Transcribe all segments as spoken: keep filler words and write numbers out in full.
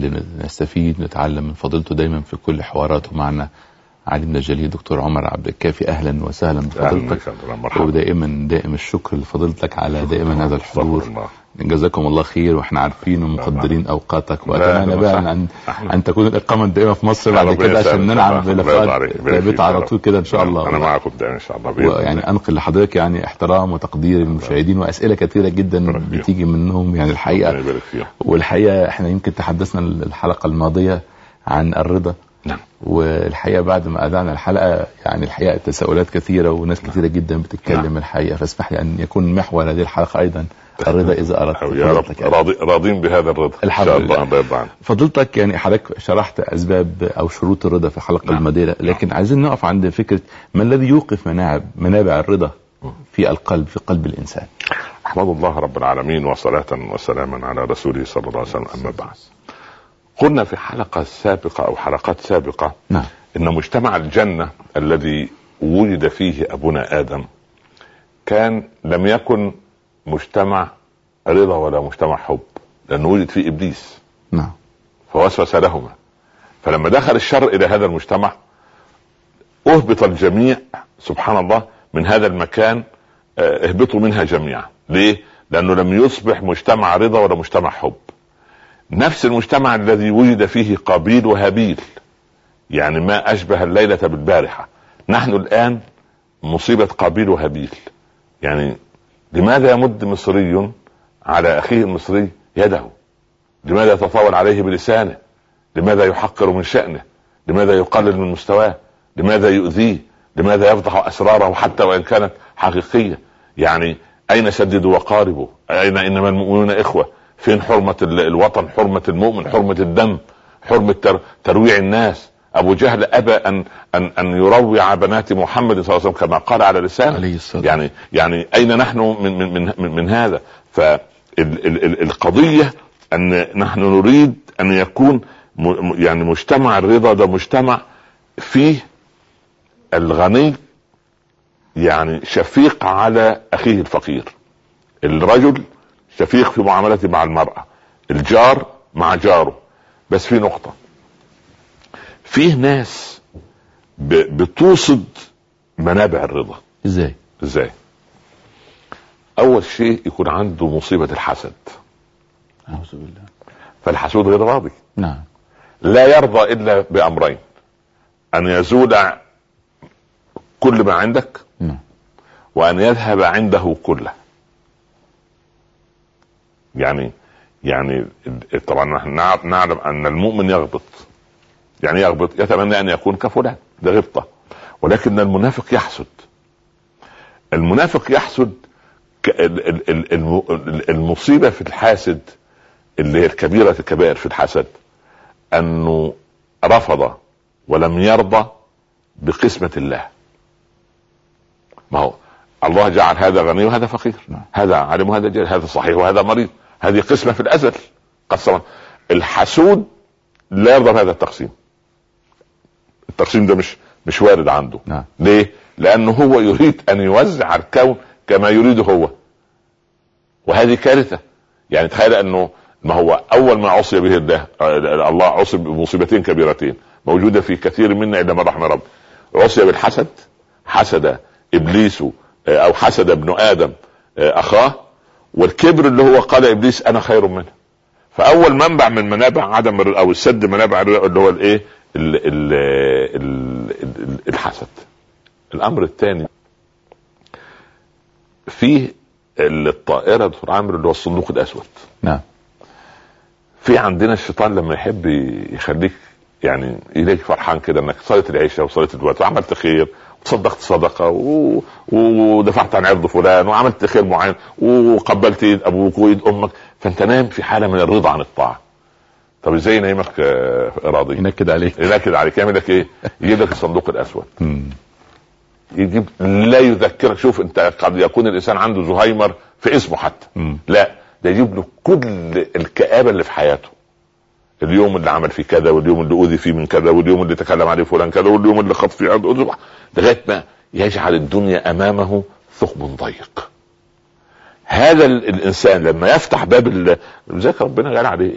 نستفيد نتعلم من فضيلته دايما في كل حواراته معنا. عالمنا الجليل دكتور عمر عبد الكافي، اهلا وسهلا بفضيلتك، ودائما دائم الشكر لفضيلتك على دائما هذا الحضور. جزاكم الله خير، واحنا عارفين ومقدرين اوقاتك، واتمنى بقى ان ان تكون الاقامه الدائمه في مصر بعد كده عشان ننعم بلقاءات ثابته على طول كده ان شاء الله. انا معكم دائما ان شاء الله. يعني انقل لحضرتك يعني احترام وتقدير للمشاهدين، واسئله كثيره جدا بتيجي منهم يعني الحقيقه. والحقيقه احنا يمكن تحدثنا الحلقه الماضيه عن الرضا، نعم. والحقيقه بعد ما اذعنا الحلقه يعني الحقيقه تساؤلات كثيره وناس كثيره جدا بتتكلم. نعم. الحقيقه فاسمح لي ان يكون محور هذه الحلقه ايضا الرضا اذا اردت. يا رب راضي راضين بهذا الرضا ان شاء الله. فضلتك يعني حضرتك شرحت اسباب او شروط الرضا في الحلقه نعم. الماضيه، لكن نعم. عايزين نقف عند فكره ما الذي يوقف منابع منابع الرضا في القلب في قلب الانسان. احمد الله رب العالمين وصلاه وسلاما على رسوله صلى الله عليه وسلم. اما بعد، قلنا في حلقة سابقة أو حلقات سابقة نعم. إن مجتمع الجنة الذي وجد فيه أبونا آدم كان لم يكن مجتمع رضا ولا مجتمع حب، لأنه وجد فيه إبليس. نعم. فوسوس لهما، فلما دخل الشر إلى هذا المجتمع أهبط الجميع سبحان الله من هذا المكان. اهبطوا منها جميعا. ليه؟ لأنه لم يصبح مجتمع رضا ولا مجتمع حب. نفس المجتمع الذي وجد فيه قابيل وهابيل، يعني ما أشبه الليلة بالبارحة. نحن الآن مصيبة قابيل وهابيل. يعني لماذا يمد مصري على أخيه المصري يده؟ لماذا يتطاول عليه بلسانه؟ لماذا يحقر من شأنه؟ لماذا يقلل من مستواه؟ لماذا يؤذيه؟ لماذا يفضح أسراره حتى وإن كانت حقيقية؟ يعني أين سددوا وقاربوا؟ أين إنما المؤمنون إخوة؟ فين حرمة الوطن، حرمة المؤمن، حرمة الدم، حرمة ترويع الناس؟ أبو جهل أبى أن أن أن يروع بنات محمد صلى الله عليه وسلم كما قال على لسانه. يعني يعني أين نحن من من من, من, من هذا؟ فالقضية أن نحن نريد أن يكون يعني مجتمع الرضا ده مجتمع فيه الغني يعني شفيق على أخيه الفقير، الرجل شفيق في معاملته مع المرأة، الجار مع جاره. بس في نقطة، فيه ناس بتوصد منابع الرضا. ازاي؟ ازاي؟ اول شيء يكون عنده مصيبة الحسد. اعوذ بالله. فالحسود غير راضي. نعم. لا يرضى الا بامرين: ان يزول كل ما عندك، نعم، وان يذهب عنده كله. يعني يعني طبعا نحن نعلم ان المؤمن يغبط. يعني يغبط يتمنى ان يكون كفلان، ده غبطة. ولكن المنافق يحسد. المنافق يحسد. المصيبة في الحاسد اللي هي الكبيرة الكبائر في الحسد انه رفض ولم يرضى بقسمة الله. ما هو الله جعل هذا غني وهذا فقير، هذا عالم وهذا جاهل، هذا صحيح وهذا مريض. هذه قسمة في الأزل قسما. الحسود لا يرضى بهذا التقسيم. التقسيم ده مش مش وارد عنده. نعم. ليه؟ لأنه هو يريد أن يوزع الكون كما يريده هو، وهذه كارثة. يعني تخيل أنه ما هو أول ما عصي به الله الله عصي بمصيبتين كبيرتين موجودة في كثير منا إلا من رحم رب. عصي بالحسد، حسد إبليس أو حسد ابن آدم أخاه، والكبر اللي هو قال إبليس أنا خير منه. فأول منبع من منابع عدم أو السد منابع اللي هو الإيه؟ الحسد. الأمر الثاني فيه الطائرة دكتور عامر اللي هو الصندوق الأسود. نعم. في عندنا الشيطان لما يحب يخليك يعني إليك فرحان كده انك صليت العشاء وصليت الوقت وعملت خير وتصدقت صدقة و... ودفعت عن عرض فلان وعملت خير معين وقبلت ايد ابوك وايد امك، فانت نايم في حالة من الرضا عن الطاعة. طب ازاي نايمك راضي؟ ينكد عليك. ينكد عليك. يعمل لك ايه؟ يجيب لك الصندوق الاسود. يجيب لا يذكرك. شوف انت قد يكون الانسان عنده زهايمر في اسمه حتى. مم. لا، ده يجيب له كل الكآبة اللي في حياته. اليوم اللي عمل فيه كذا، واليوم اللي أوذي فيه من كذا، واليوم اللي تكلم عليه فلان كذا، واليوم اللي خط فيه عرض، لغاية ما يجعل الدنيا أمامه ثقب ضيق. هذا الإنسان لما يفتح باب ذاك ربنا قال عليه إيه؟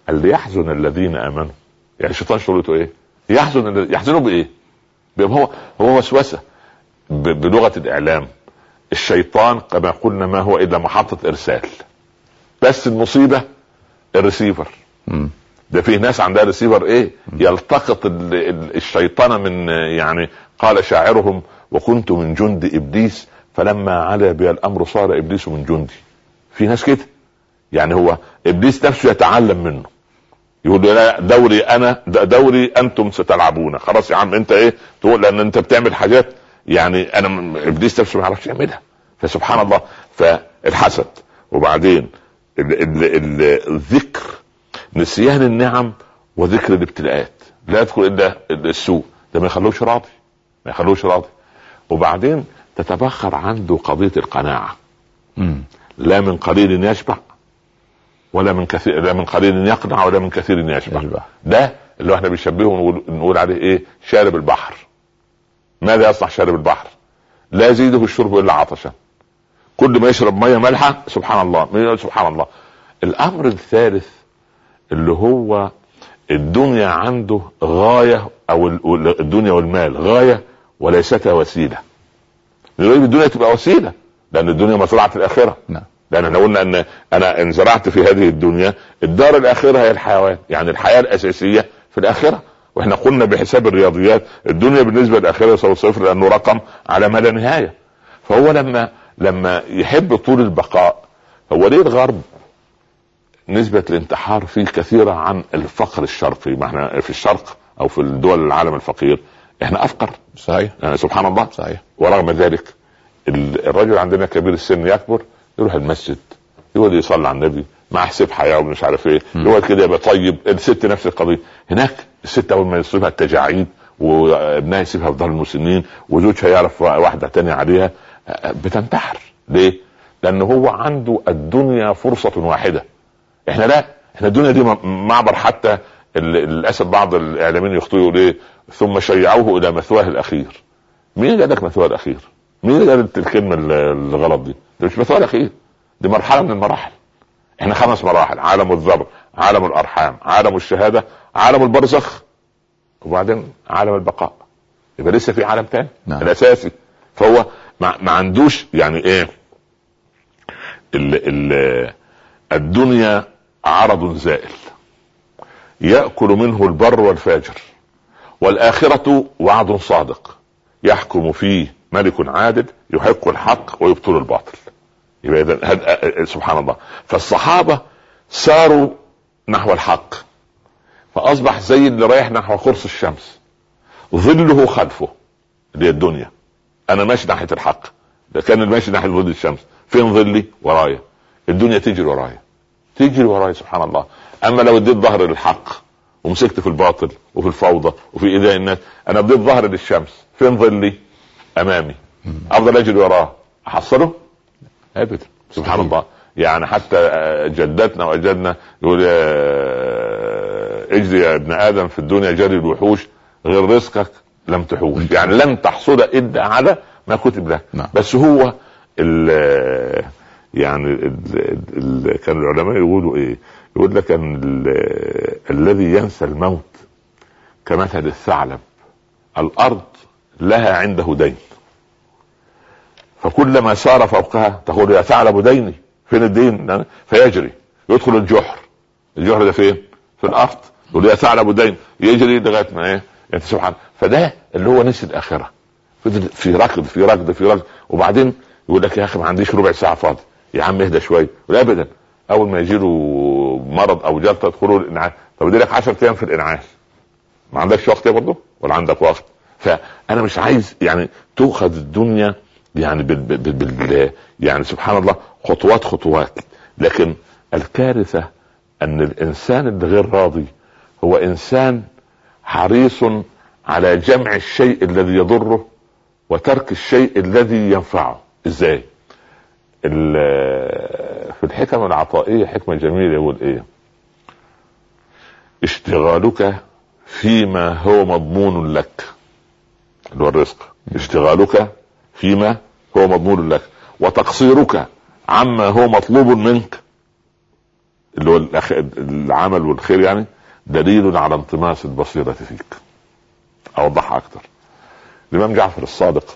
قال ليحزن الذين امنوا. يعني الشيطان شغلته ايه؟ يحزن. يحزنوا بايه؟ هو هو وسوسه. بلغه الاعلام الشيطان كما قلنا ما هو الا محطه ارسال، بس المصيبه الريسيفر. م. ده فيه ناس عندها ريسيفر ايه؟ يلتقط الشيطان من، يعني قال شاعرهم وكنت من جند ابليس فلما علا بي الامر صار ابليس من جندي. في ناس كده، يعني هو ابليس نفسه يتعلم منه، يقول لا دوري انا دوري انتم ستلعبون. خلاص يا عم انت ايه تقول، لان انت بتعمل حاجات يعني انا ابليس نفسه ما يعرفش يعملها. فسبحان الله. فالحسد، وبعدين ال ال ال الذكر، نسيان النعم وذكر الابتلاءات، لا يدخل الا السوء، ده ما يخلوش راضي، ما يخلوش راضي. وبعدين تتبخر عنده قضية القناعة. مم. لا من قليل يشبع ولا من كثير، لا من قليل يقنع ولا من كثير يشبع. يشبع. ده اللي احنا بنشبهه ونقول, نقول عليه ايه؟ شارب البحر. ماذا يصنع شارب البحر؟ لا يزيده الشرب الا عطشا، كل ما يشرب ميه مالحه سبحان الله سبحان الله. الامر الثالث اللي هو الدنيا عنده غايه، او الدنيا والمال غايه وليست وسيله. يريد الدنيا تبقى وسيله، لان الدنيا مزرعه الاخره. نعم. لان احنا قلنا ان انا ان زرعت في هذه الدنيا، الدار الاخره هي الحيوان، يعني الحياه الاساسيه في الاخره. واحنا قلنا بحساب الرياضيات الدنيا بالنسبه للاخره يساوي صفر، لانه رقم على ما لا نهايه. فهو لما لما يحب طول البقاء، هو ليه الغرب نسبه الانتحار فيه كثيره عن الفقر الشرقي؟ ما احنا في الشرق او في الدول العالم الفقير احنا افقر. صحيح. يعني سبحان الله. صحيح. ورغم ذلك الرجل عندنا كبير السن يكبر يروح المسجد، يقعد يصلي على النبي مع حساب حياه ومش عارف ايه، يقعد كده يبقى طيب. الست نفس القضيه هناك، الست اول ما يصيبها التجاعيد وابنها يسيبها في دار المسنين وزوجها يعرف واحده تانية عليها بتنتحر. ليه؟ لانه هو عنده الدنيا فرصه واحده. احنا لا، احنا الدنيا دي معبر. حتى للاسف بعض الاعلاميين يخطئوا ليه ثم شيعوه الى مثواه الاخير. مين قال لك مثواه الاخير؟ مين قال الكلمه الغلط دي؟ ده مش مثواه الاخير، دي مرحله من المراحل. احنا خمس مراحل: عالم الذر، عالم الارحام، عالم الشهاده، عالم البرزخ، وبعدين عالم البقاء. يبقى لسه في عالم تاني. نعم. الاساسي. فهو ما, ما عندوش يعني ايه ال ال الدنيا عرض زائل يأكل منه البر والفاجر، والآخرة وعد صادق يحكم فيه ملك عادل يحق الحق ويبطل الباطل. يبقى إذن سبحان الله. فالصحابة ساروا نحو الحق، فأصبح زي اللي رايح نحو قرص الشمس، ظله خلفه اللي هي الدنيا. أنا ماشي ناحية الحق، ده كان ماشي ناحية ظل الشمس. فين ظلي؟ ورايا. الدنيا تجري ورايا، تجري ورايا سبحان الله. أما لو اديت ظهر للحق ومسكت في الباطل وفي الفوضى وفي إيذاء الناس، أنا اديت ظهر للشمس، فين ظلي؟ أمامي، أفضل أجري وراه أحصله؟ أبدا. سبحان الله. يعني حتى جدتنا وأجدنا يقول اجري يا ابن آدم في الدنيا جري الوحوش، غير رزقك لم تحوش. يعني لن تحصل إلا على ما كتب له. نعم. بس هو ال يعني ال ال كان العلماء يقولوا ايه؟ يقول لك ان الذي ينسى الموت كمثل الثعلب، الارض لها عنده دين، فكلما سار فوقها تقول يا ثعلب ديني، فين الدين؟ فيجري يدخل الجحر. الجحر ده فين؟ في الارض. يقول يا ثعلب دين، يجري لغايه ما ايه يعني سبحان. فده اللي هو نسي الاخره، في ركض في ركض في ركض. وبعدين يقول لك يا اخي ما عنديش ربع ساعه فاضي، يا عم اهدى شويه. ولا ابدا، اول ما يجي له مرض او جلطه تدخله الانعاش. طب ادي لك عشرة ايام في الانعاش، ما عندكش وقت برضه ولا عندك وقت؟ فانا مش عايز يعني تؤخذ الدنيا يعني بال, بال, بال يعني سبحان الله خطوات خطوات. لكن الكارثه ان الانسان اللي غير راضي هو انسان حريص على جمع الشيء الذي يضره وترك الشيء الذي ينفعه. ازاي؟ في الحكم العطائية حكمة جميلة يقول ايه؟ اشتغالك فيما هو مضمون لك، اللي هو الرزق. اشتغالك فيما هو مضمون لك، وتقصيرك عما هو مطلوب منك اللي هو العمل والخير يعني دليل على انطماس البصيرة فيك. اوضحها اكتر. الامام جعفر الصادق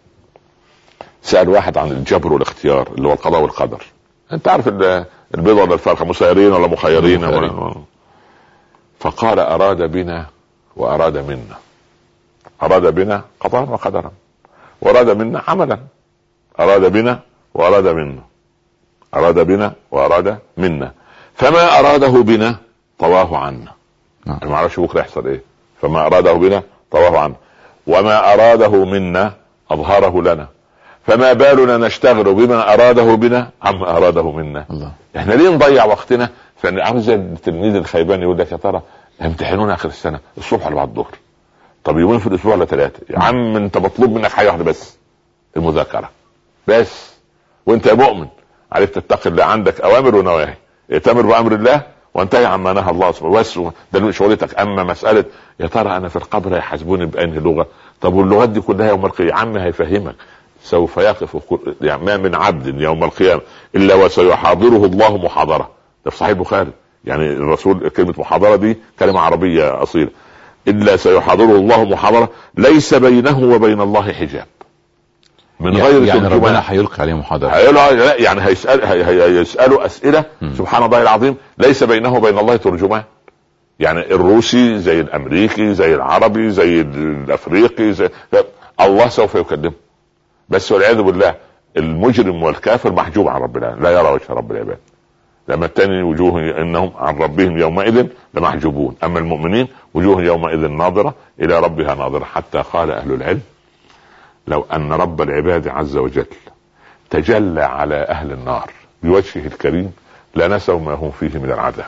سأل واحد عن الجبر والاختيار اللي هو القضاء والقدر. انت عارف البيضة ولا الفرخة، مسيرين ولا مخيرين ولا... فقال اراد بنا واراد منا. اراد بنا قضاء وقدرا، واراد منا عملا. اراد بنا واراد منا، اراد بنا واراد منا، فما اراده بنا طواه عنا. نعم. ما اعرفش بكره يحصل ايه. فما اراده بنا طواه عنا، وما اراده منا اظهره لنا، فما بالنا نشتغل بما اراده بنا عما اراده منا. الله. احنا ليه نضيع وقتنا؟ فعامل زي التلميذ الخيبان يقول لك يا ترى امتحنونا اخر السنه الصبح ولا بعد الظهر؟ طب يومين في الاسبوع ولا ثلاثه؟ يا عم انت مطلوب منك حاجه واحده بس، المذاكره بس. وانت يا مؤمن عليك تتقي الله، عندك اوامر ونواهي، ائتمر بامر الله وانتهي عما نهى الله سبحانه وتعالى. ده من شغلتك. اما مساله يا ترى انا في القبر هيحاسبوني بأنهي لغه؟ طب واللغات دي كلها يوم القيامه يا عم هيفهمك. سوف يقف يعني ما من عبد يوم القيامه الا وسيحاضره الله محاضره. ده في صحيح البخاري. يعني الرسول كلمه محاضره دي كلمه عربيه اصيله. الا سيحاضره الله محاضره ليس بينه وبين الله حجاب. من يعني غير يعني ربنا هيلقي عليه محاضره. لا يعني هيسال هي هيسالوا اسئله م. سبحان الله العظيم ليس بينه وبين الله ترجمان. يعني الروسي زي الامريكي زي العربي زي الافريقي زي الله سوف يكلمه. بس والعياذ بالله المجرم والكافر محجوب عن رب العالمين، لا يرى وجه رب العباد. لما التاني وجوه انهم عن ربهم يومئذ لمحجوبون، اما المؤمنين وجوه يومئذ ناظرة الى ربها ناظرة. حتى قال اهل العلم لو ان رب العباد عز وجل تجلى على اهل النار بوجهه الكريم لنسوا ما هم فيه من العذاب،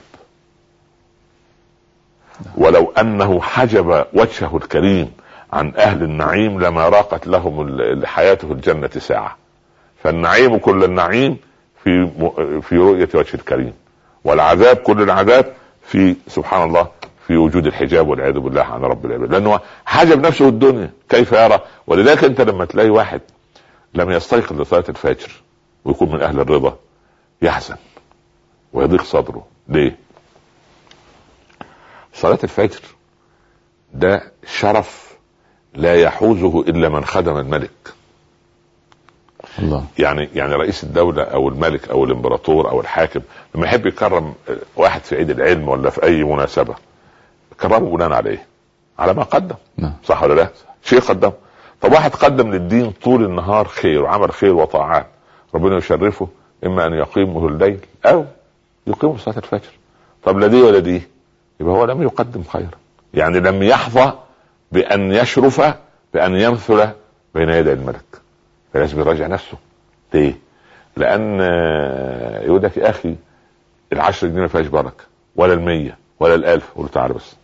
ولو انه حجب وجهه الكريم عن اهل النعيم لما راقت لهم الحياة في الجنة ساعة. فالنعيم كل النعيم في في رؤية وجه الكريم، والعذاب كل العذاب في سبحان الله في وجود الحجاب والعياذ بالله عن رب العباد، لانه حجب نفسه الدنيا كيف يرى. ولذلك انت لما تلاقي واحد لم يستيقظ لصلاة الفجر ويكون من اهل الرضا يحزن ويضيق صدره. ليه؟ صلاة الفجر ده شرف لا يحوزه الا من خدم الملك. الله. يعني يعني رئيس الدولة او الملك او الامبراطور او الحاكم لما يحب يكرم واحد في عيد العلم ولا في اي مناسبة كرمه بناء على ايه؟ على ما قدم. نعم. صح ولا لا؟ شيء قدم. طب واحد قدم للدين طول النهار خير وعمل خير وطاعات، ربنا يشرفه اما ان يقيمه الليل او يقيمه صلاة الفجر. طب لا دي ولا دي، يبقى هو لم يقدم خيرا، يعني لم يحظى بان يشرف بان يمثل بين يدي الملك. فلازم يراجع نفسه. ليه؟ لان يقول لك يا اخي العشر جنيه ما فيهاش بركه ولا المية ولا الالف. قول تعالى بس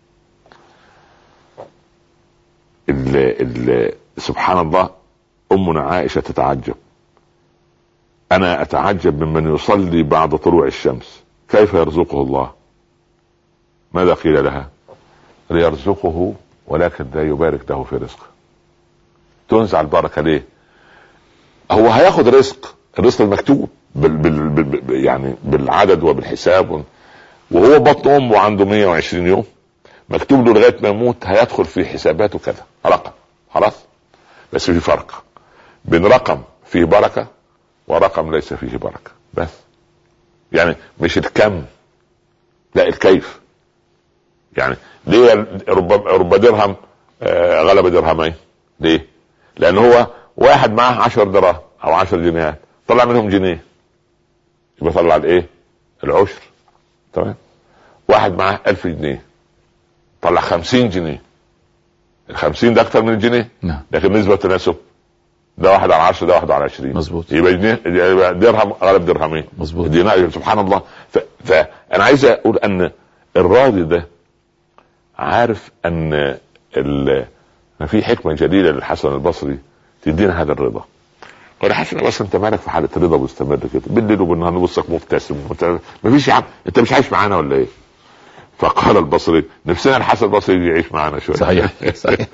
ال ال سبحان الله. امنا عائشه تتعجب، انا اتعجب ممن يصلي بعد طلوع الشمس كيف يرزقه الله. ماذا قيل لها؟ ليرزقه ولكن لا يبارك له في رزقه. تنزع البركه ليه؟ هو هياخد رزق، الرزق المكتوب بال بال بال يعني بالعدد وبالحساب، وهو بطن امه عنده مية وعشرين يوم مكتوب له لغايه ما يموت هيدخل في حساباته كذا رقم خلاص. بس في فرق بين رقم فيه بركه ورقم ليس فيه بركه. بس يعني مش الكم لا الكيف. يعني ليه رب, رب درهم آه غلب درهمين؟ ليه؟ لان هو واحد معاه عشر دراهم او عشر جنيهات طلع منهم جنيه يبقى طلع الايه؟ العشر. تمام. واحد معاه الف جنيه طلع خمسين جنيه، الخمسين ده اكتر من الجنيه. نعم. لكن نسبة تناسب ده واحد على عشر ده واحد على عشرين. مظبوط. يبقى جنيه يبقى درهم غلب درهمين. مظبوط. دينار. سبحان الله. ف... فانا عايز اقول ان الراضي ده عارف ان ال... في حكمة جليلة للحسن البصري تدينا هذا الرضا. قال حسن بس انت مالك في حالة رضا مستمر كده بالليل وبالنهار نبصك مبتسم مفيش يا عم انت مش عايش معانا ولا ايه؟ فقال البصري نفسنا الحسن البصري يعيش معانا شوية. صحيح صحيح.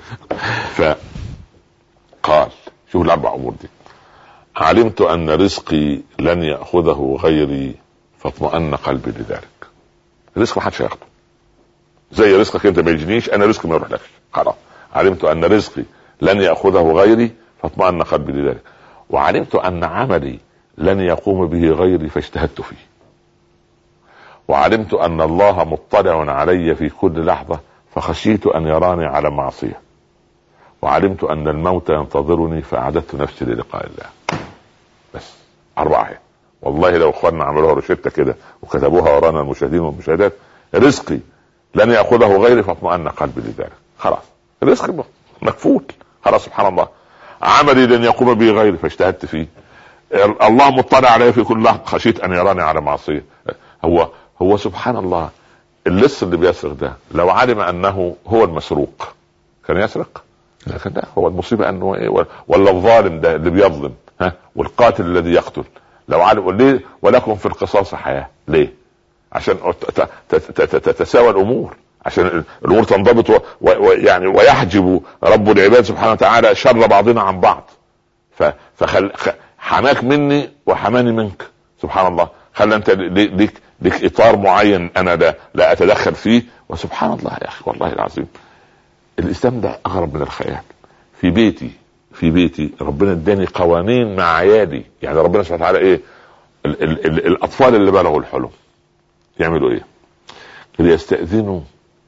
فقال شوف الاربع امور دي: علمت ان رزقي لن يأخذه غيري فاطمأن قلبي لذلك. الرزق ما حدش هياخده زي رزقك انت، ما يجنيش انا رزقي ما يروحلكش، خلاص علمت ان رزقي لن ياخذه غيري فاطمأن قلبي لذلك، وعلمت ان عملي لن يقوم به غيري فاجتهدت فيه، وعلمت ان الله مطلع علي في كل لحظة فخشيت ان يراني على معصية، وعلمت ان الموت ينتظرني فاعددت نفسي للقاء الله. بس اربعة. والله لو اخواننا عملوها روشتة كده وكتبوها ورانا المشاهدين والمشاهدات، رزقي لن ياخذه غيري فاطمأن قلبي لذلك، خلاص الرزق مكفول، خلاص سبحان الله. عملي لن يقوم به غيري فاجتهدت فيه، الله مطلع علي في كل لحظة خشيت ان يراني على معصية. هو هو سبحان الله اللص اللي بيسرق ده لو علم انه هو المسروق كان يسرق؟ لكن ده هو المصيبة انه ايه، ولا الظالم ده اللي بيظلم، ها، والقاتل الذي يقتل لو علم. ليه ولكم في القصاص حياة؟ ليه؟ عشان تتساوى الامور، عشان الامور تنضبط ويعني ويحجب رب العباد سبحانه وتعالى شر بعضنا عن بعض. فخل حماك مني وحماني منك سبحان الله، خلى انت ليك ليك اطار معين انا لا, لا اتدخل فيه. وسبحان الله يا اخي والله العظيم الاسلام ده اغرب من الخيال. في بيتي في بيتي ربنا اداني قوانين مع عيالي، يعني ربنا سبحانه وتعالى ايه، ال ال ال الاطفال اللي بلغوا الحلم يعملوا ايه؟ يستأذنوا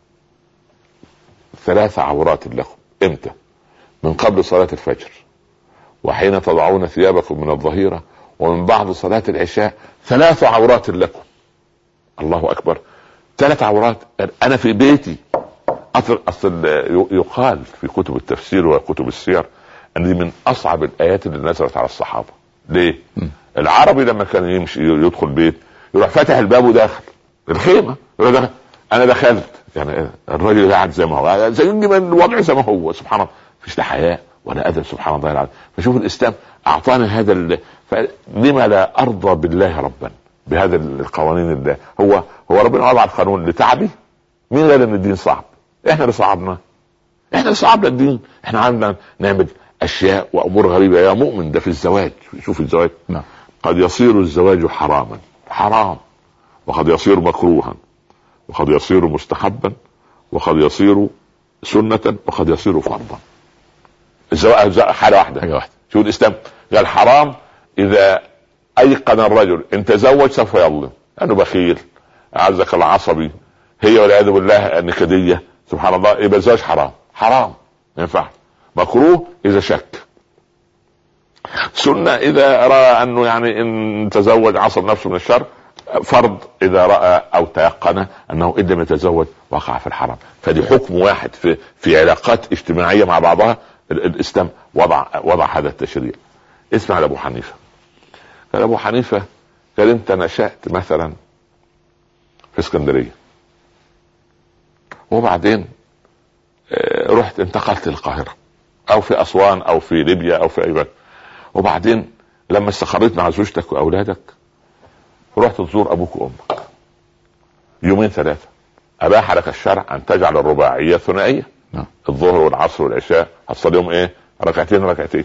ثلاث عورات لكم. امتى؟ من قبل صلاة الفجر، وحين تضعون ثيابكم من الظهيرة، ومن بعد صلاة العشاء. ثلاث عورات لكم. الله اكبر، ثلاث عورات. انا في بيتي اصل اصل يقال في كتب التفسير وكتب السير ان دي من اصعب الايات اللي نزلت على الصحابة. ليه؟ م. العربي لما كان يمشي يدخل بيت يروح فاتح الباب وداخل الخيمة، يقول انا دخلت، يعني الراجل قاعد زي ما هو، زي الوضع زي ما هو، سبحان الله مفيش لا حياء ولا ادب سبحان الله العظيم. فشوف الاسلام اعطاني هذا ال... فلما لا ارضى بالله ربا بهذا القوانين. الله هو هو ربنا وضع القانون لتعبي. مين قال ان الدين صعب؟ احنا اللي صعبنا، احنا اللي صعبنا الدين. احنا عندنا نعمل اشياء وامور غريبه يا مؤمن. ده في الزواج، شوف الزواج نعم. قد يصير الزواج حراما حرام، وقد يصير مكروها، وقد يصير مستحبا، وقد يصير سنة، وقد يصير فرضا. الزواج حالة واحدة. حاجة واحدة. شو الإسلام قال حرام إذا أيقن الرجل إن تزوج سوف يظلم، لأنه بخيل أعزك العصبي، هي والعياذ بالله النكدية سبحان الله، يبقى الزواج حرام حرام ما ينفع. مكروه إذا شك، سنة إذا رأى أنه يعني إن تزوج عصب نفسه من الشر، فرض إذا رأى أو تيقن أنه إن لم يتزوج وقع في الحرام. فدي حكم واحد في في علاقات اجتماعية مع بعضها. الإسلام وضع وضع هذا التشريع. اسمع لأبو حنيفة. قال أبو حنيفة قال أنت نشأت مثلا في اسكندرية، وبعدين رحت انتقلت للقاهرة أو في أسوان أو في ليبيا أو في أي بلد، وبعدين لما استقريت مع زوجتك وأولادك رحت تزور أبوك وأمك يومين ثلاثة، أباح لك الشرع أن تجعل الرباعية ثنائية. نعم. الظهر والعصر والعشاء هتصلي يوم إيه؟ ركعتين ركعتين.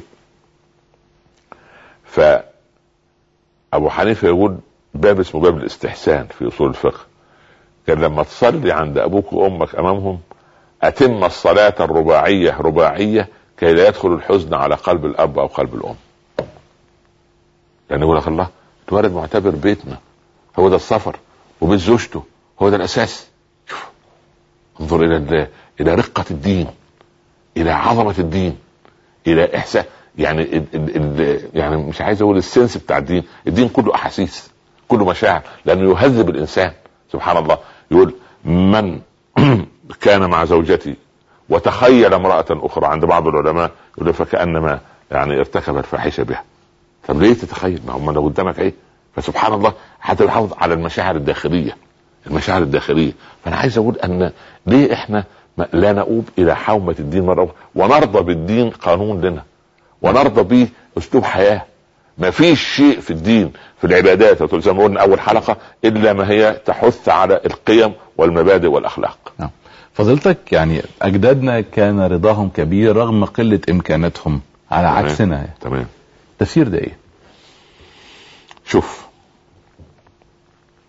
فأبو حنيفة يقول باب اسمه باب الاستحسان في أصول الفقه، كان لما تصلي عند أبوك وأمك أمامهم أتم الصلاة الرباعية رباعية كي لا يدخل الحزن على قلب الأب أو قلب الأم. لأن يقول لك الله الولد معتبر بيتنا هو ده السفر، وبيت زوجته هو ده الأساس. شوف انظر إلى إلى رقة الدين، إلى عظمة الدين، إلى إحساس يعني ال ال ال يعني مش عايز أقول السنس بتاع الدين. الدين كله أحاسيس، كله مشاعر، لأنه يهذب الإنسان سبحان الله. يقول من كان مع زوجتي وتخيل امرأة أخرى، عند بعض العلماء يقول فكأنما يعني ارتكب الفاحشة بها. طب ليه تتخيل؟ ما هم لو قدامك ايه. فسبحان الله حتى يحافظ على المشاعر الداخلية، المشاعر الداخلية. فأنا عايز أقول أن ليه إحنا لا نؤوب إلى حومة الدين مرة ونرضى بالدين قانون لنا، ونرضى به أسلوب حياة. ما فيش شيء في الدين في العبادات زي ما قلنا أول حلقة إلا ما هي تحث على القيم والمبادئ والأخلاق. نعم. فضلتك يعني أجدادنا كان رضاهم كبير رغم قلة إمكاناتهم على تمام. عكسنا. تمام. تفسير ده إيه؟ شوف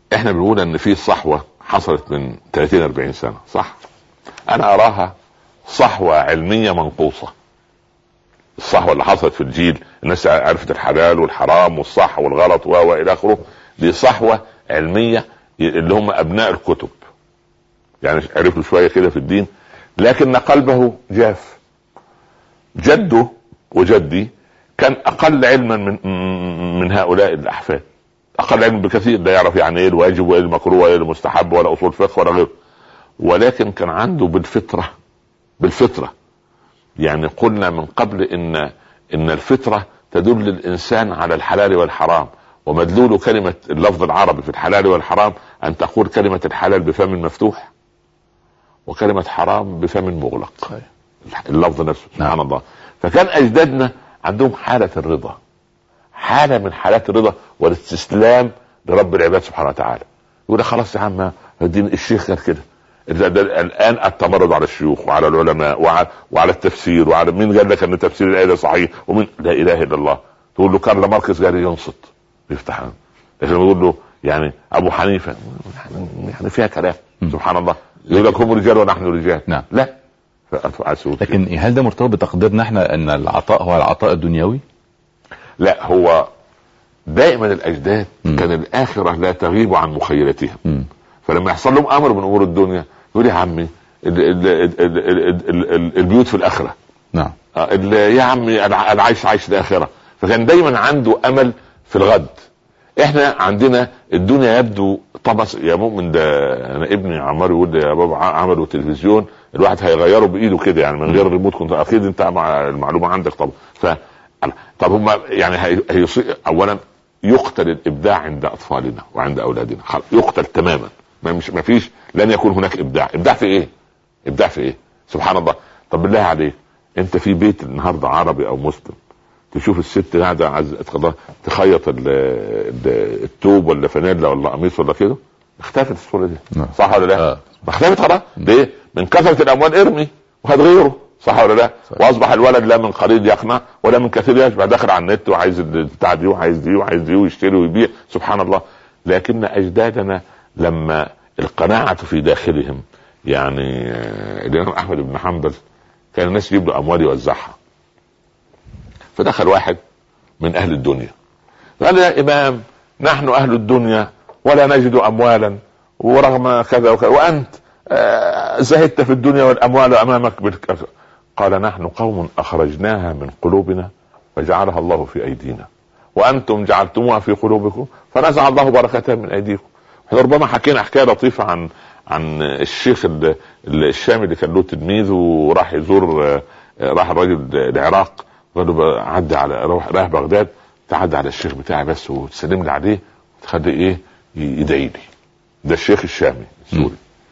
احنا بنقول ان في صحوة حصلت من ثلاثين أربعين سنة، صح؟ انا اراها صحوة علمية منقوصة. الصحوة اللي حصلت في الجيل، الناس عرفت الحلال والحرام والصح والغلط والى اخره، دي صحوة علمية اللي هم ابناء الكتب، يعني عرفوا شوية كده في الدين، لكن قلبه جاف. جده وجدي كان اقل علما من من هؤلاء الاحفاد، اقل علم بكثير، لا يعرف يعني ايه الواجب وايه المكروه وايه المستحب ولا اصول فقه ولا غيره، ولكن كان عنده بالفطره بالفطره يعني قلنا من قبل ان ان الفطره تدل الانسان على الحلال والحرام، ومدلول كلمه اللفظ العربي في الحلال والحرام ان تقول كلمه الحلال بفم مفتوح وكلمه حرام بفم مغلق، اللفظ نفسه سبحان الله. فكان اجدادنا عندهم حاله الرضا، حاله من حالات الرضا والاستسلام لرب العباد سبحانه وتعالى. يقول خلاص يا عم الدين الشيخ قال كده، الان التمرد على الشيوخ وعلى العلماء وعلى, وعلى التفسير، وعلى مين قال لك ان تفسير الايه صحيح ومن لا اله الا الله. تقول له كارل ماركس قال ينصت يفتح، لكن يقول له يعني ابو حنيفه يعني فيها كلام سبحان الله، يقول لك هم رجال ونحن رجال. نعم. لا، لكن هل ده مرتبط بتقديرنا احنا ان العطاء هو العطاء الدنيوي؟ لا، هو دائما الاجداد م. كان الاخره لا تغيب عن مخيلتهم، م. فلما يحصل لهم امر من امور الدنيا يقول يا عمي ال ال ال ال ال ال ال البيوت في الاخره. نعم. يا عمي العيش عيش الاخره. فكان دايما عنده امل في الغد. احنا عندنا الدنيا يبدو طمس يا مؤمن. ده انا ابني عمار يقول لي يا بابا عملوا تلفزيون الواحد هيغيره بايده كده يعني من غير الريموت كنت اكيد انت مع المعلومه عندك طبعا. ف طب هم يعني هي... اولا يقتل الابداع عند اطفالنا وعند اولادنا، يقتل تماما. ما مش ما فيش لن يكون هناك ابداع. ابداع في ايه؟ ابداع في ايه؟ سبحان الله. طب بالله عليك انت في بيت النهارده عربي او مسلم تشوف الست قاعده عز... تخيط التوب ولا فانيلا ولا قميص ولا كده، اختفت الصوره دي. نعم. صح ولا لا؟ آه. اختفت خلاص. ليه؟ من كثره الاموال ارمي وهات غيره. صح ولا لا؟ صح. واصبح الولد لا من قليل يقنع ولا من كثير يشبع، داخل على النت وعايز بتاع دي وعايز دي وعايز دي ويشتري ويبيع. سبحان الله. لكن اجدادنا لما القناعه في داخلهم، يعني الامام احمد بن حنبل كان الناس يجيب له اموال يوزعها، فدخل واحد من اهل الدنيا قال يا امام نحن اهل الدنيا ولا نجد اموالا ورغم كذا وكذا وانت آه زهدت في الدنيا والاموال امامك بالكذا. قال نحن قوم اخرجناها من قلوبنا فجعلها الله في ايدينا وانتم جعلتموها في قلوبكم فنزع الله بركتها من ايديكم. ربما حكينا حكايه لطيفه عن عن الشيخ الشامي اللي كان له تلميذ وراح يزور، راح الراجل العراق قال له عدى على روح رايح بغداد تعدى على الشيخ بتاعي بس وتسلم لي عليه وتخلي ايه يدعي لي. ده الشيخ الشامي السوري.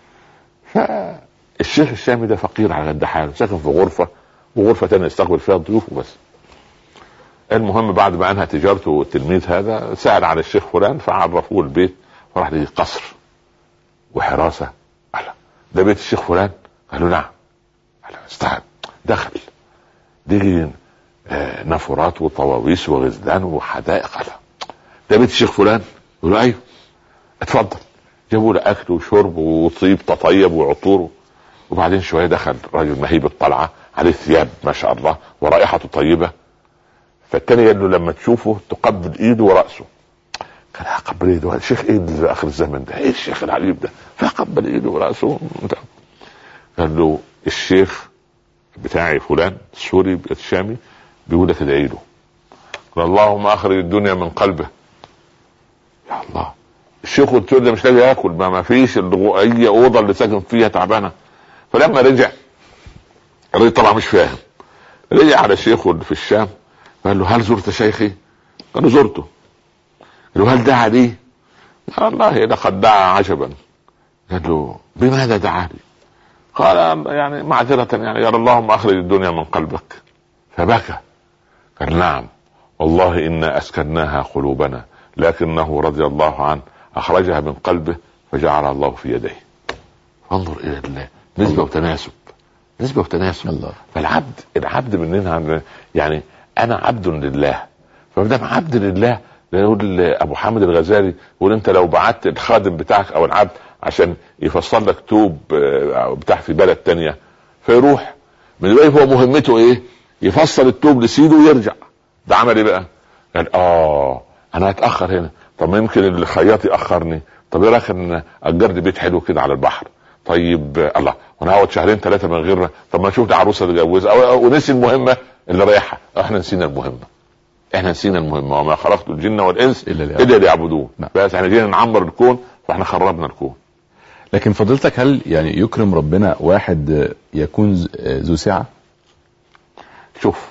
فالشيخ الشامي ده فقير على قد حاله، ساكن في غرفه وغرفه تانية يستقبل فيها الضيوف وبس. المهم بعد ما انهى تجارته التلميذ هذا سأل على الشيخ فلان فعرفوه البيت، فراح لي قصر وحراسه. ده بيت الشيخ فلان؟ قالوا نعم. استعد دخل دي آه نافورات وطواويس وغزلان وحدائق. ده بيت الشيخ فلان؟ قالوا ايوه. اتفضل. جابوا له اكل وشرب وطيب تطيب وعطور. وبعدين شويه دخل راجل مهيب الطلعه عليه ثياب ما شاء الله ورائحته طيبه. فالتاني قال له لما تشوفه تقبل ايده وراسه. قال اقبل ايده؟ الشيخ ايه اللي اخر الزمن ده؟ ايه الشيخ العليم ده؟ فقبل ايده وراسه. قال له الشيخ بتاعي فلان السوري الشامي بيقول لك ادعي له. قال اللهم اخرج الدنيا من قلبه. يا الله. الشيخ قلت له مش لاقي ياكل، ما ما فيش اي اوضه اللي ساكن فيها تعبانه. فلما رجع الراجل طبعا مش فاهم، رجع على الشيخ في الشام قال له هل زرت شيخي؟ قال له زرته. قال له هل دعا لي؟ قال الله لقد دعا عجبا. قال له بماذا دعا لي؟ قال يعني معذرة يعني قال اللهم اخرج الدنيا من قلبك. فبكى. قال نعم والله إنا أسكناها قلوبنا لكنه رضي الله عنه أخرجها من قلبه فجعل الله في يديه. انظر إلى الله، نسبة وتناسب، نسبة وتناسب الله. فالعبد العبد مننا يعني أنا عبد لله، فمدام عبد لله يقول ابو حامد الغزالي يقول انت لو بعت الخادم بتاعك او العبد عشان يفصل لك توب بتاع في بلد تانية فيروح من دلوقتي هو مهمته ايه؟ يفصل التوب لسيده ويرجع. ده عمل ايه بقى؟ قال اه انا هتاخر هنا، طب يمكن الخياط ياخرني، طب ايه رايك ان اجر لي بيت حلو كده على البحر، طيب الله وانا هقعد شهرين ثلاثه من غير، طب ما اشوف لي عروسه اتجوزها، ونسي المهمه اللي رايحها. احنا نسينا المهمه، احنا نسينا المهمه، وما خلقت الجن والانس الا ليعبدون. بس احنا جينا نعمر الكون فاحنا خربنا الكون. لكن فضيلتك هل يعني يكرم ربنا واحد يكون ذو سعه؟ شوف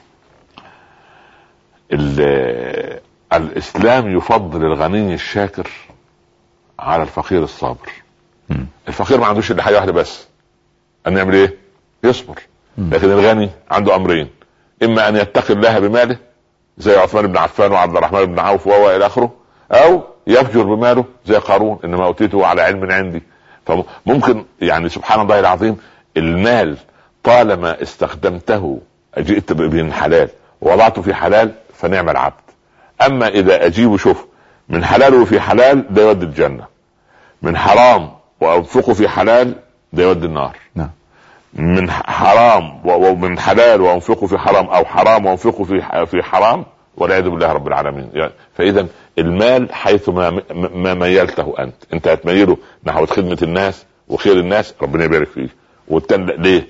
الاسلام يفضل الغني الشاكر على الفقير الصابر. م. الفقير ما عندوش الا حاجه واحده بس، ان يعمل ايه؟ يصبر. م. لكن الغني عنده امرين، اما ان يتقي الله بماله زي عثمان بن عفان وعبد الرحمن بن عوف وهو الى اخره، او يفجر بماله زي قارون انما اوتيته على علم عندي. فممكن يعني سبحان الله العظيم المال طالما استخدمته جئت به حلال ووضعته في حلال فنعم العبد. اما اذا اجيب شوف من حلاله في حلال ده يودي الجنة، من حرام وانفقه في حلال ده يودي النار. نعم. من حرام ومن حلال وانفقه في حرام او حرام وانفقه في في حرام والعياذ بالله رب العالمين. يعني فاذا المال حيث ما, ما ميلته انت انت هتميله نحو خدمة الناس وخير الناس ربنا يبارك فيه. والتاني ليه؟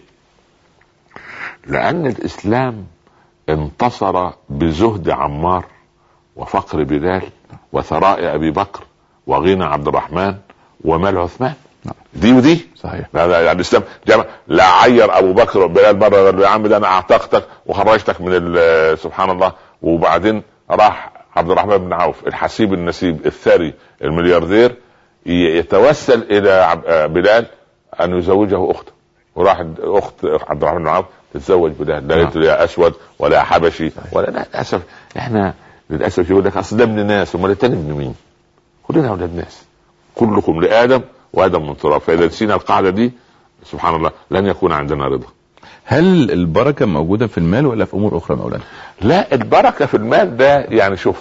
لان الاسلام انتصر بزهد عمار وفقر بلال وثراء ابي بكر وغنى عبد الرحمن ومال عثمان. دي ودي صحيح. يعني الاسلام جمع. لا عير ابو بكر بلال مره يا عم ده انا اعتقتك وخرجتك من سبحان الله، وبعدين راح عبد الرحمن بن عوف الحسيب النسيب الثري الملياردير يتوسل الى بلال ان يزوجه اخته، وراح اخت عبد الرحمن بن عوف تتزوج بلال. لا قلت يا اسود ولا حبشي ولا. لا للاسف احنا للاسف يقول لك اصل ده ابن ناس، امال التاني ابن مين؟ كلنا اولاد ناس، كلكم لادم وادم من تراب. فاذا نسينا القاعده دي سبحان الله لن يكون عندنا رضا. هل البركه موجوده في المال ولا في امور اخرى مولانا؟ لا البركه في المال ده يعني شوف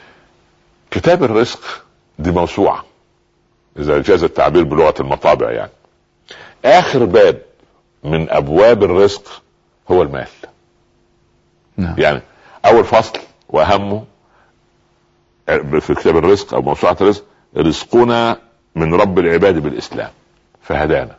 كتاب الرزق دي موسوعه اذا جاز التعبير بلغه المطابع، يعني اخر باب من ابواب الرزق هو المال. نعم. يعني اول فصل واهمه في كتاب الرزق او موسوعه الرزق رزقنا من رب العباد بالاسلام فهدانا،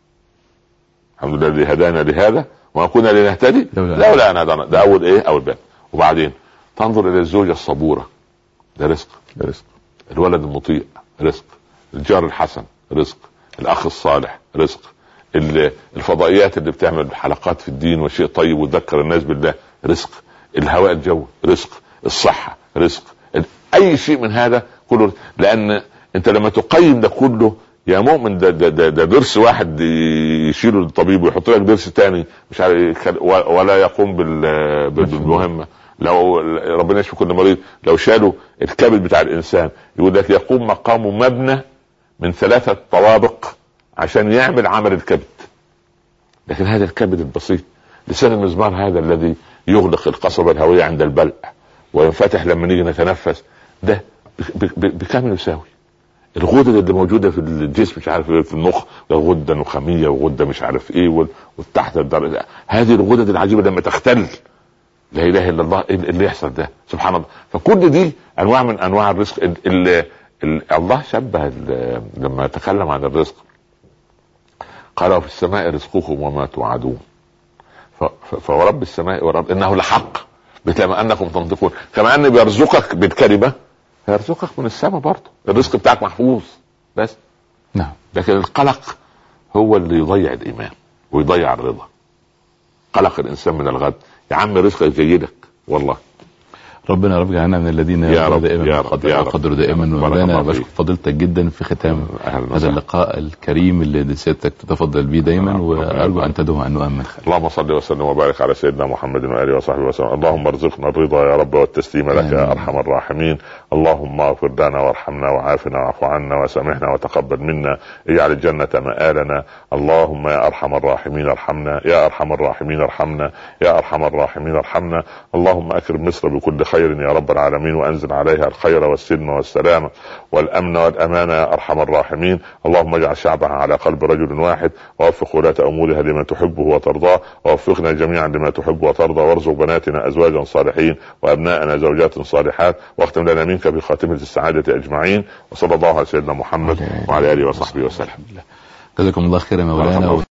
الحمد لله الذي هدانا لهذا وما كنا لنهتدي لولا ان هدانا. ده اول ايه اول باب. وبعدين تنظر الى الزوجه الصبوره ده رزق، ده رزق. الولد المطيع رزق، الجار الحسن رزق، الاخ الصالح رزق، الفضائيات اللي بتعمل حلقات في الدين وشيء طيب وتذكر الناس بالله رزق، الهواء الجو رزق، الصحه رزق، اي شيء من هذا كله. لان انت لما تقيم ده كله يا مؤمن ده ده ده, ده درس واحد يشيله الطبيب ويحط لك درس تاني مش عارف ولا يقوم بالمهمه. لو ربنا يشفي كل مريض لو شالوا الكبد بتاع الانسان يقول لك يقوم مقامه مبنى من ثلاثه طوابق عشان يعمل عمل الكبد. لكن هذا الكبد البسيط لسان المزمار هذا الذي يغلق القصبة الهوية عند البلع وينفتح لما نيجي نتنفس ده بكامل يساوي الغدد اللي موجودة في الجسم مش عارف في المخ، غدة نخامية وغدة مش عارف ايه والتحت الدرجة. هذه الغدد العجيبة لما تختل لا اله الا الله اللي يحصل ده سبحان الله. فكل دي انواع من انواع الرزق. ال ال ال الله شبه لما تكلم عن الرزق قال في السماء رزقكم وما توعدون فورب السماء ورب انه لحق بكما انكم تنطقون. كما ان بيرزقك بالكلمه يرزقك من السماء برضه، الرزق بتاعك محفوظ بس. نعم. لكن القلق هو اللي يضيع الايمان ويضيع الرضا. قلق الانسان من الغد. يا عم رزقك جيدك والله. ربنا رب جعلنا من الذين يرضى دائما وقدر دائما. وانا بشكر فضيلتك جدا في ختام هذا اللقاء الكريم اللي سيادتك تتفضل به دائما، وارجو ان تدعو ان نؤمن خير. اللهم صل وسلم وبارك على سيدنا محمد واله وصحبه وسلم. اللهم ارزقنا الرضا يا رب والتسليم لك يا ارحم الراحمين. اللهم اغفر لنا وارحمنا وعافنا واعف عنا وسامحنا وتقبل منا، اجعل الجنة مآلنا. اللهم يا ارحم الراحمين ارحمنا، يا ارحم الراحمين ارحمنا، يا ارحم الراحمين ارحمنا. اللهم اكرم مصر بكل خير بخير يا رب العالمين، وأنزل عليها الخير والسلم والسلام والأمن والأمان يا أرحم الراحمين. اللهم اجعل شعبها على قلب رجل واحد، ووفق ولاة أمورها لما تحبه وترضاه، ووفقنا جميعا لما تحب وترضى، وارزق بناتنا أزواجا صالحين وأبناءنا زوجات صالحات، واختم لنا منك بخاتمة السعادة أجمعين. وصلى الله على سيدنا محمد وعلى آله وصحبه وسلم. جزاكم الله خيرا مولانا.